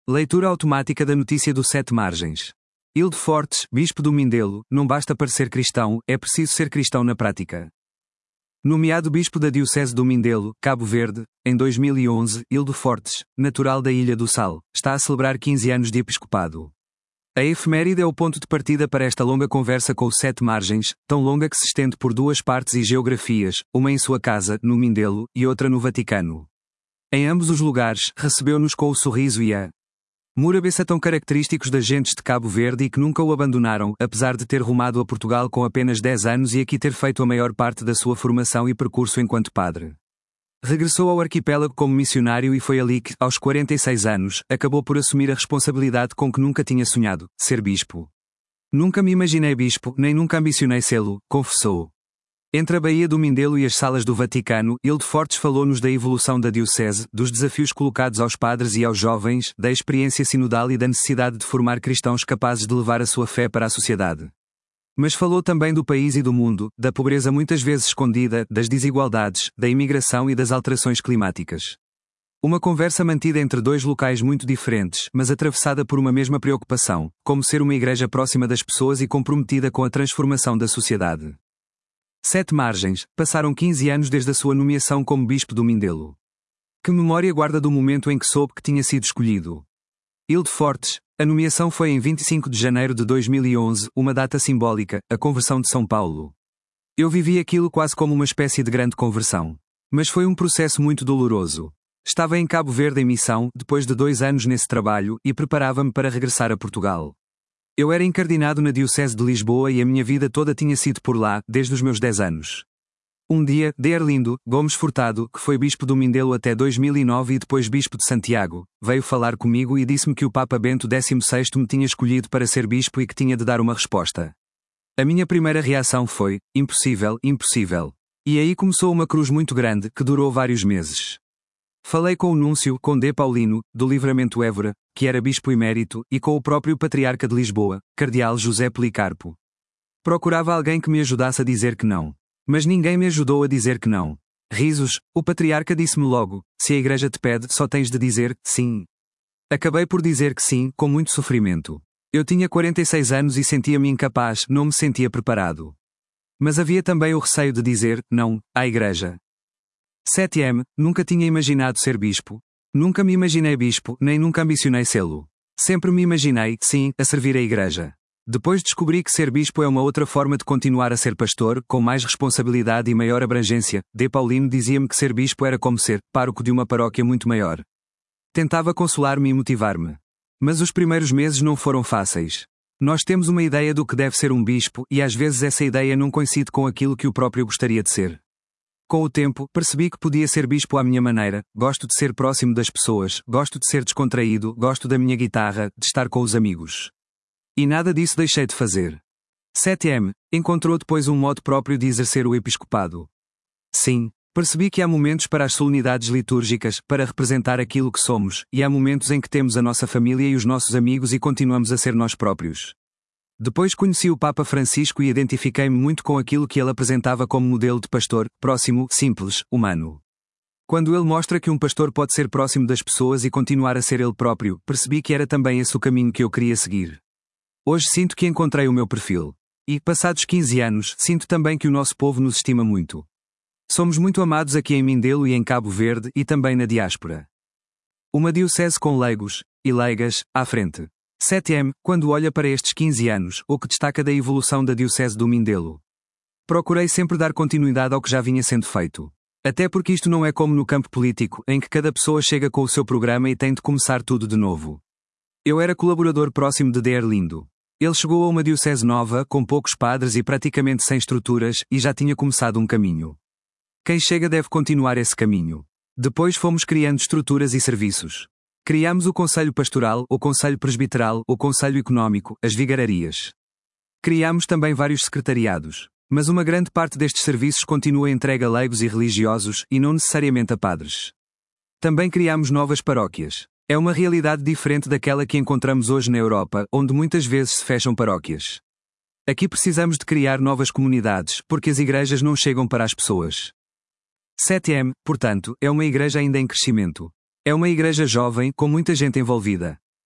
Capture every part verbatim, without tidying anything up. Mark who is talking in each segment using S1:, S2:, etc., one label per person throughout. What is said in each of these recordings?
S1: Leitura automática da notícia do Sete Margens. Hilde Fortes, bispo do Mindelo, não basta parecer cristão, é preciso ser cristão na prática. Nomeado bispo da Diocese do Mindelo, Cabo Verde, em dois mil e onze, Hilde Fortes, natural da Ilha do Sal, está a celebrar quinze anos de episcopado. A efeméride é o ponto de partida para esta longa conversa com o Sete Margens, tão longa que se estende por duas partes e geografias, uma em sua casa, no Mindelo, e outra no Vaticano. Em ambos os lugares, recebeu-nos com o sorriso e a murabeça tão característicos das gentes de Cabo Verde e que nunca o abandonaram, apesar de ter rumado a Portugal com apenas dez anos e aqui ter feito a maior parte da sua formação e percurso enquanto padre. Regressou ao arquipélago como missionário e foi ali que, aos quarenta e seis anos, acabou por assumir a responsabilidade com que nunca tinha sonhado, ser bispo. Nunca me imaginei bispo, nem nunca ambicionei sê-lo, confessou. Entre a Baía do Mindelo e as salas do Vaticano, Hilde Fortes falou-nos da evolução da Diocese, dos desafios colocados aos padres e aos jovens, da experiência sinodal e da necessidade de formar cristãos capazes de levar a sua fé para a sociedade. Mas falou também do país e do mundo, da pobreza muitas vezes escondida, das desigualdades, da imigração e das alterações climáticas. Uma conversa mantida entre dois locais muito diferentes, mas atravessada por uma mesma preocupação, como ser uma igreja próxima das pessoas e comprometida com a transformação da sociedade. Sete Margens, passaram quinze anos desde a sua nomeação como bispo do Mindelo. Que memória guarda do momento em que soube que tinha sido escolhido? Hilde Fortes, a nomeação foi em vinte e cinco de janeiro de dois mil e onze, uma data simbólica, a conversão de São Paulo. Eu vivi aquilo quase como uma espécie de grande conversão. Mas foi um processo muito doloroso. Estava em Cabo Verde em missão, depois de dois anos nesse trabalho, e preparava-me para regressar a Portugal. Eu era encardinado na Diocese de Lisboa e a minha vida toda tinha sido por lá, desde os meus dez anos. Um dia, D. Arlindo Gomes Furtado, que foi bispo do Mindelo até dois mil e nove e depois bispo de Santiago, veio falar comigo e disse-me que o Papa Bento décimo sexto me tinha escolhido para ser bispo e que tinha de dar uma resposta. A minha primeira reação foi: impossível, impossível. E aí começou uma cruz muito grande, que durou vários meses. Falei com o núncio, com D. Paulino, do Livramento Évora, que era bispo emérito, e com o próprio patriarca de Lisboa, cardeal José Policarpo. Procurava alguém que me ajudasse a dizer que não. Mas ninguém me ajudou a dizer que não. Risos, o patriarca disse-me logo: se a igreja te pede, só tens de dizer sim. Acabei por dizer que sim, com muito sofrimento. Eu tinha quarenta e seis anos e sentia-me incapaz, não me sentia preparado. Mas havia também o receio de dizer não à igreja. sete M, nunca tinha imaginado ser bispo. Nunca me imaginei bispo, nem nunca ambicionei sê-lo. Sempre me imaginei, sim, a servir a igreja. Depois descobri que ser bispo é uma outra forma de continuar a ser pastor, com mais responsabilidade e maior abrangência. D. Paulino dizia-me que ser bispo era como ser pároco de uma paróquia muito maior. Tentava consolar-me e motivar-me. Mas os primeiros meses não foram fáceis. Nós temos uma ideia do que deve ser um bispo, e às vezes essa ideia não coincide com aquilo que o próprio gostaria de ser. Com o tempo, percebi que podia ser bispo à minha maneira. Gosto de ser próximo das pessoas, gosto de ser descontraído, gosto da minha guitarra, de estar com os amigos. E nada disso deixei de fazer. sete M, encontrou depois um modo próprio de exercer o episcopado. Sim, percebi que há momentos para as solenidades litúrgicas, para representar aquilo que somos, e há momentos em que temos a nossa família e os nossos amigos e continuamos a ser nós próprios. Depois conheci o Papa Francisco e identifiquei-me muito com aquilo que ele apresentava como modelo de pastor, próximo, simples, humano. Quando ele mostra que um pastor pode ser próximo das pessoas e continuar a ser ele próprio, percebi que era também esse o caminho que eu queria seguir. Hoje sinto que encontrei o meu perfil. E, passados quinze anos, sinto também que o nosso povo nos estima muito. Somos muito amados aqui em Mindelo e em Cabo Verde, e também na diáspora. Uma diocese com leigos e leigas à frente. sete M, quando olha para estes quinze anos, o que destaca da evolução da Diocese do Mindelo? Procurei sempre dar continuidade ao que já vinha sendo feito. Até porque isto não é como no campo político, em que cada pessoa chega com o seu programa e tem de começar tudo de novo. Eu era colaborador próximo de D. Arlindo. Ele chegou a uma diocese nova, com poucos padres e praticamente sem estruturas, e já tinha começado um caminho. Quem chega deve continuar esse caminho. Depois fomos criando estruturas e serviços. Criamos o Conselho Pastoral, o Conselho Presbiteral, o Conselho Económico, as vigararias. Criamos também vários secretariados. Mas uma grande parte destes serviços continua entregue a leigos e religiosos, e não necessariamente a padres. Também criamos novas paróquias. É uma realidade diferente daquela que encontramos hoje na Europa, onde muitas vezes se fecham paróquias. Aqui precisamos de criar novas comunidades, porque as igrejas não chegam para as pessoas. sete M, portanto, é uma igreja ainda em crescimento. É uma igreja jovem, com muita gente envolvida.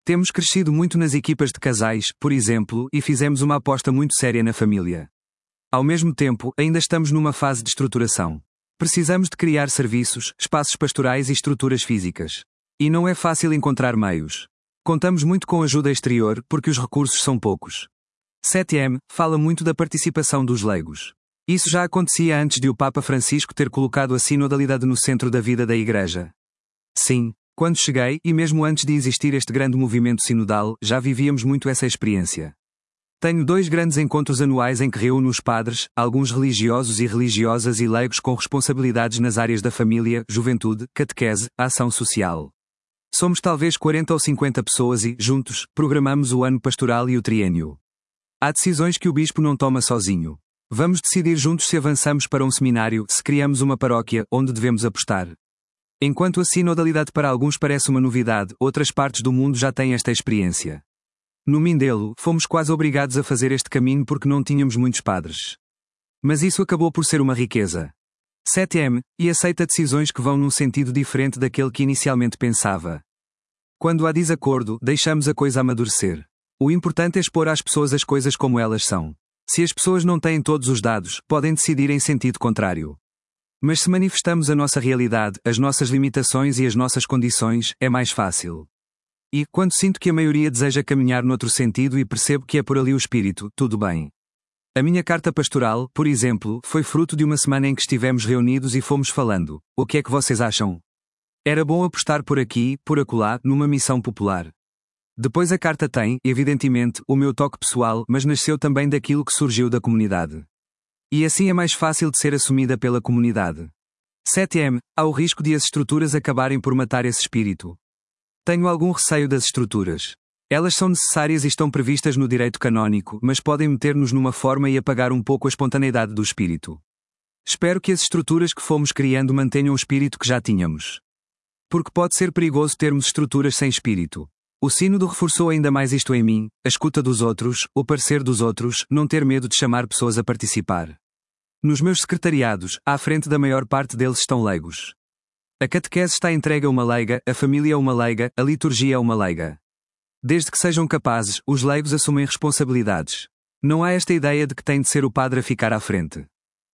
S1: Temos crescido muito nas equipas de casais, por exemplo, e fizemos uma aposta muito séria na família. Ao mesmo tempo, ainda estamos numa fase de estruturação. Precisamos de criar serviços, espaços pastorais e estruturas físicas. E não é fácil encontrar meios. Contamos muito com ajuda exterior, porque os recursos são poucos. sete M fala muito da participação dos leigos. Isso já acontecia antes de o Papa Francisco ter colocado a sinodalidade no centro da vida da Igreja. Sim, quando cheguei, e mesmo antes de existir este grande movimento sinodal, já vivíamos muito essa experiência. Tenho dois grandes encontros anuais em que reúno os padres, alguns religiosos e religiosas e leigos com responsabilidades nas áreas da família, juventude, catequese, ação social. Somos talvez quarenta ou cinquenta pessoas e, juntos, programamos o ano pastoral e o triênio. Há decisões que o bispo não toma sozinho. Vamos decidir juntos se avançamos para um seminário, se criamos uma paróquia, onde devemos apostar. Enquanto a sinodalidade para alguns parece uma novidade, outras partes do mundo já têm esta experiência. No Mindelo, fomos quase obrigados a fazer este caminho porque não tínhamos muitos padres. Mas isso acabou por ser uma riqueza. sete M, e aceita decisões que vão num sentido diferente daquele que inicialmente pensava. Quando há desacordo, deixamos a coisa amadurecer. O importante é expor às pessoas as coisas como elas são. Se as pessoas não têm todos os dados, podem decidir em sentido contrário. Mas se manifestamos a nossa realidade, as nossas limitações e as nossas condições, é mais fácil. E, quando sinto que a maioria deseja caminhar noutro sentido e percebo que é por ali o espírito, tudo bem. A minha carta pastoral, por exemplo, foi fruto de uma semana em que estivemos reunidos e fomos falando. O que é que vocês acham? Era bom apostar por aqui, por acolá, numa missão popular. Depois a carta tem, evidentemente, o meu toque pessoal, mas nasceu também daquilo que surgiu da comunidade. E assim é mais fácil de ser assumida pela comunidade. sete M, há o risco de as estruturas acabarem por matar esse espírito. Tenho algum receio das estruturas. Elas são necessárias e estão previstas no direito canónico, mas podem meter-nos numa forma e apagar um pouco a espontaneidade do espírito. Espero que as estruturas que fomos criando mantenham o espírito que já tínhamos. Porque pode ser perigoso termos estruturas sem espírito. O sínodo reforçou ainda mais isto em mim: a escuta dos outros, o parecer dos outros, não ter medo de chamar pessoas a participar. Nos meus secretariados, à frente da maior parte deles estão leigos. A catequese está entregue a uma leiga, a família a uma leiga, a liturgia a uma leiga. Desde que sejam capazes, os leigos assumem responsabilidades. Não há esta ideia de que tem de ser o padre a ficar à frente.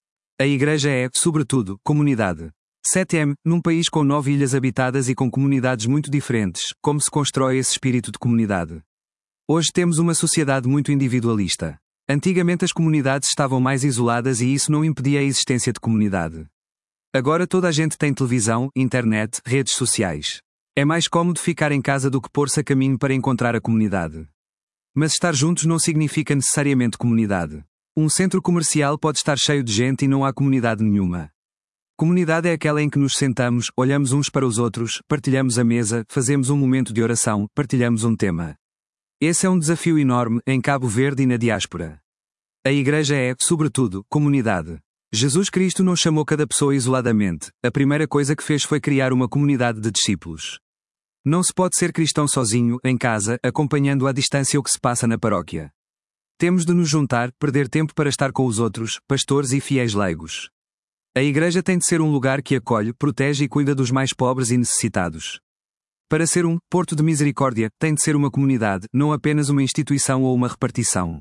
S1: A Igreja é, sobretudo, comunidade. sete M, num país com nove ilhas habitadas e com comunidades muito diferentes, como se constrói esse espírito de comunidade? Hoje temos uma sociedade muito individualista. Antigamente as comunidades estavam mais isoladas e isso não impedia a existência de comunidade. Agora toda a gente tem televisão, internet, redes sociais. É mais cômodo ficar em casa do que pôr-se a caminho para encontrar a comunidade. Mas estar juntos não significa necessariamente comunidade. Um centro comercial pode estar cheio de gente e não há comunidade nenhuma. Comunidade é aquela em que nos sentamos, olhamos uns para os outros, partilhamos a mesa, fazemos um momento de oração, partilhamos um tema. Esse é um desafio enorme, em Cabo Verde e na diáspora. A Igreja é, sobretudo, comunidade. Jesus Cristo não chamou cada pessoa isoladamente, a primeira coisa que fez foi criar uma comunidade de discípulos. Não se pode ser cristão sozinho, em casa, acompanhando à distância o que se passa na paróquia. Temos de nos juntar, perder tempo para estar com os outros, pastores e fiéis leigos. A Igreja tem de ser um lugar que acolhe, protege e cuida dos mais pobres e necessitados. Para ser um porto de misericórdia, tem de ser uma comunidade, não apenas uma instituição ou uma repartição.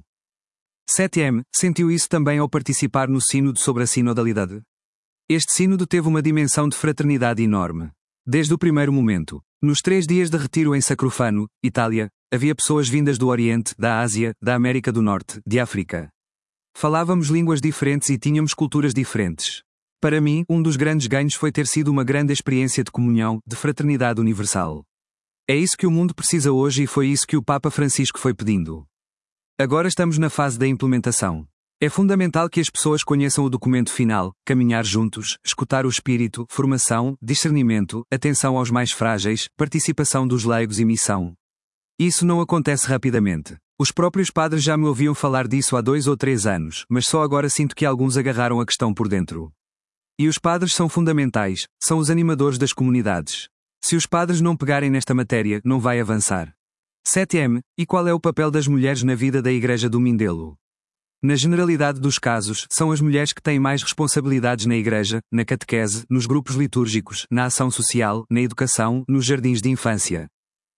S1: sete M sentiu isso também ao participar no sínodo sobre a sinodalidade. Este sínodo teve uma dimensão de fraternidade enorme. Desde o primeiro momento, nos três dias de retiro em Sacrofano, Itália, havia pessoas vindas do Oriente, da Ásia, da América do Norte, de África. Falávamos línguas diferentes e tínhamos culturas diferentes. Para mim, um dos grandes ganhos foi ter sido uma grande experiência de comunhão, de fraternidade universal. É isso que o mundo precisa hoje e foi isso que o Papa Francisco foi pedindo. Agora estamos na fase da implementação. É fundamental que as pessoas conheçam o documento final, caminhar juntos, escutar o espírito, formação, discernimento, atenção aos mais frágeis, participação dos leigos e missão. Isso não acontece rapidamente. Os próprios padres já me ouviam falar disso há dois ou três anos, mas só agora sinto que alguns agarraram a questão por dentro. E os padres são fundamentais, são os animadores das comunidades. Se os padres não pegarem nesta matéria, não vai avançar. sete M, e qual é o papel das mulheres na vida da Igreja do Mindelo? Na generalidade dos casos, são as mulheres que têm mais responsabilidades na Igreja, na catequese, nos grupos litúrgicos, na ação social, na educação, nos jardins de infância.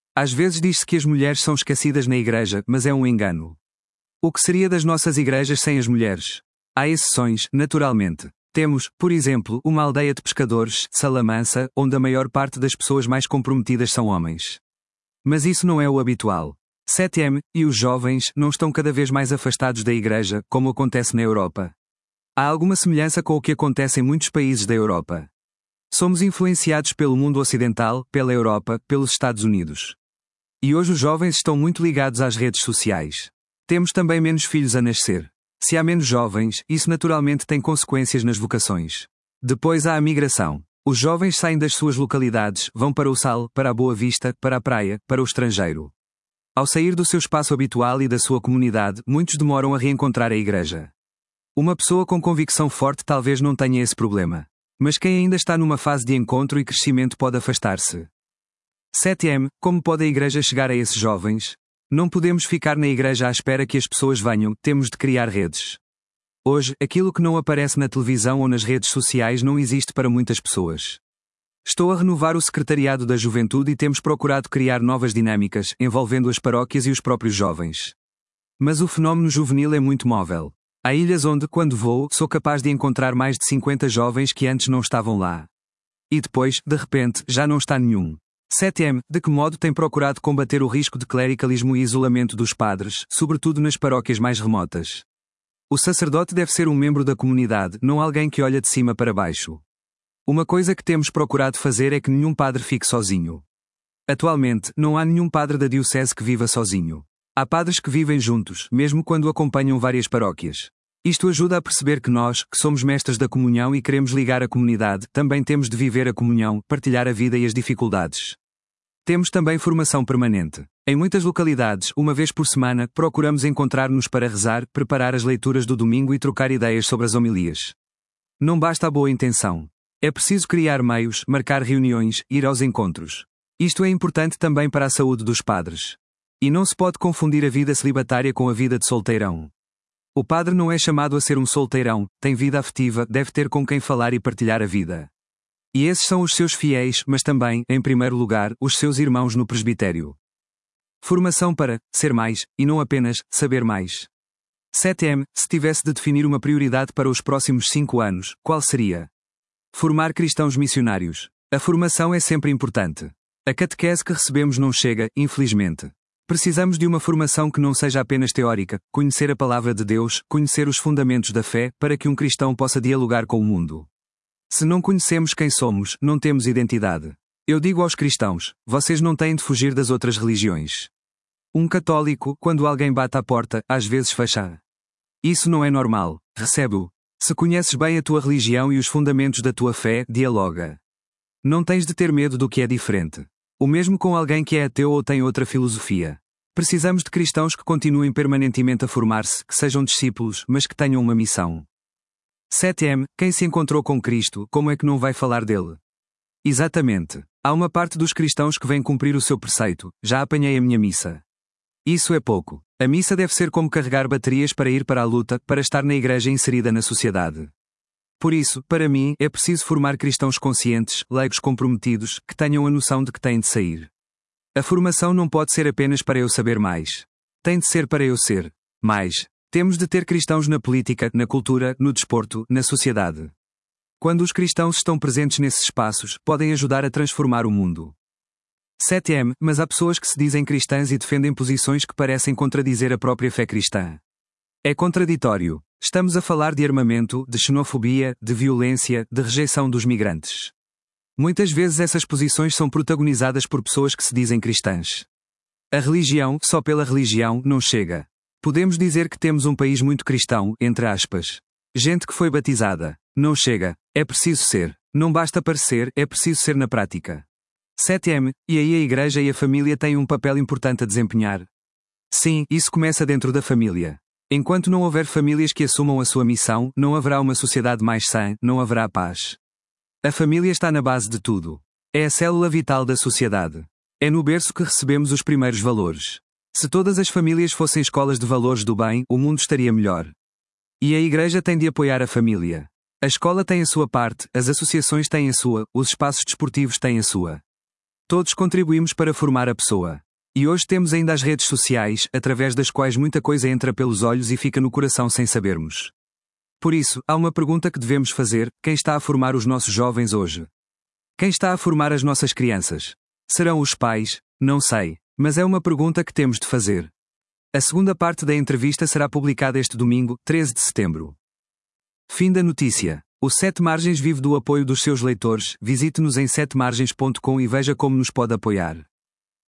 S1: Às vezes diz-se que as mulheres são esquecidas na igreja, mas é um engano. O que seria das nossas igrejas sem as mulheres? Há exceções, naturalmente. Temos, por exemplo, uma aldeia de pescadores, Salamanca, onde a maior parte das pessoas mais comprometidas são homens. Mas isso não é o habitual. sete M, e os jovens, não estão cada vez mais afastados da igreja, como acontece na Europa. Há alguma semelhança com o que acontece em muitos países da Europa. Somos influenciados pelo mundo ocidental, pela Europa, pelos Estados Unidos. E hoje os jovens estão muito ligados às redes sociais. Temos também menos filhos a nascer. Se há menos jovens, isso naturalmente tem consequências nas vocações. Depois há a migração. Os jovens saem das suas localidades, vão para o Sal, para a Boa Vista, para a praia, para o estrangeiro. Ao sair do seu espaço habitual e da sua comunidade, muitos demoram a reencontrar a igreja. Uma pessoa com convicção forte talvez não tenha esse problema. Mas quem ainda está numa fase de encontro e crescimento pode afastar-se. sete M, como pode a igreja chegar a esses jovens? Não podemos ficar na igreja à espera que as pessoas venham, temos de criar redes. Hoje, aquilo que não aparece na televisão ou nas redes sociais não existe para muitas pessoas. Estou a renovar o secretariado da juventude e temos procurado criar novas dinâmicas, envolvendo as paróquias e os próprios jovens. Mas o fenómeno juvenil é muito móvel. Há ilhas onde, quando vou, sou capaz de encontrar mais de cinquenta jovens que antes não estavam lá. E depois, de repente, já não está nenhum. sete M, de que modo tem procurado combater o risco de clericalismo e isolamento dos padres, sobretudo nas paróquias mais remotas? O sacerdote deve ser um membro da comunidade, não alguém que olha de cima para baixo. Uma coisa que temos procurado fazer é que nenhum padre fique sozinho. Atualmente, não há nenhum padre da diocese que viva sozinho. Há padres que vivem juntos, mesmo quando acompanham várias paróquias. Isto ajuda a perceber que nós, que somos mestres da comunhão e queremos ligar a comunidade, também temos de viver a comunhão, partilhar a vida e as dificuldades. Temos também formação permanente. Em muitas localidades, uma vez por semana, procuramos encontrar-nos para rezar, preparar as leituras do domingo e trocar ideias sobre as homilias. Não basta a boa intenção. É preciso criar meios, marcar reuniões, ir aos encontros. Isto é importante também para a saúde dos padres. E não se pode confundir a vida celibatária com a vida de solteirão. O padre não é chamado a ser um solteirão, tem vida afetiva, deve ter com quem falar e partilhar a vida. E esses são os seus fiéis, mas também, em primeiro lugar, os seus irmãos no presbitério. Formação para ser mais, e não apenas saber mais. sete M, se tivesse de definir uma prioridade para os próximos cinco anos, qual seria? Formar cristãos missionários. A formação é sempre importante. A catequese que recebemos não chega, infelizmente. Precisamos de uma formação que não seja apenas teórica, conhecer a palavra de Deus, conhecer os fundamentos da fé, para que um cristão possa dialogar com o mundo. Se não conhecemos quem somos, não temos identidade. Eu digo aos cristãos, vocês não têm de fugir das outras religiões. Um católico, quando alguém bate à porta, às vezes fecha. Isso não é normal, recebe-o. Se conheces bem a tua religião e os fundamentos da tua fé, dialoga. Não tens de ter medo do que é diferente. O mesmo com alguém que é ateu ou tem outra filosofia. Precisamos de cristãos que continuem permanentemente a formar-se, que sejam discípulos, mas que tenham uma missão. sete M, quem se encontrou com Cristo, como é que não vai falar dele? Exatamente. Há uma parte dos cristãos que vem cumprir o seu preceito, já apanhei a minha missa. Isso é pouco. A missa deve ser como carregar baterias para ir para a luta, para estar na igreja inserida na sociedade. Por isso, para mim, é preciso formar cristãos conscientes, leigos comprometidos, que tenham a noção de que têm de sair. A formação não pode ser apenas para eu saber mais. Tem de ser para eu ser mais. Temos de ter cristãos na política, na cultura, no desporto, na sociedade. Quando os cristãos estão presentes nesses espaços, podem ajudar a transformar o mundo. sete M, mas há pessoas que se dizem cristãs e defendem posições que parecem contradizer a própria fé cristã. É contraditório. Estamos a falar de armamento, de xenofobia, de violência, de rejeição dos migrantes. Muitas vezes essas posições são protagonizadas por pessoas que se dizem cristãs. A religião, só pela religião, não chega. Podemos dizer que temos um país muito cristão, entre aspas. Gente que foi batizada. Não chega. É preciso ser. Não basta parecer, é preciso ser na prática. sete M, e aí a igreja e a família têm um papel importante a desempenhar. Sim, isso começa dentro da família. Enquanto não houver famílias que assumam a sua missão, não haverá uma sociedade mais sã, não haverá paz. A família está na base de tudo. É a célula vital da sociedade. É no berço que recebemos os primeiros valores. Se todas as famílias fossem escolas de valores do bem, o mundo estaria melhor. E a igreja tem de apoiar a família. A escola tem a sua parte, as associações têm a sua, os espaços desportivos têm a sua. Todos contribuímos para formar a pessoa. E hoje temos ainda as redes sociais, através das quais muita coisa entra pelos olhos e fica no coração sem sabermos. Por isso, há uma pergunta que devemos fazer: quem está a formar os nossos jovens hoje? Quem está a formar as nossas crianças? Serão os pais? Não sei. Mas é uma pergunta que temos de fazer. A segunda parte da entrevista será publicada este domingo, treze de setembro. Fim da notícia. O Sete Margens vive do apoio dos seus leitores. Visite-nos em sete margens ponto com e veja como nos pode apoiar.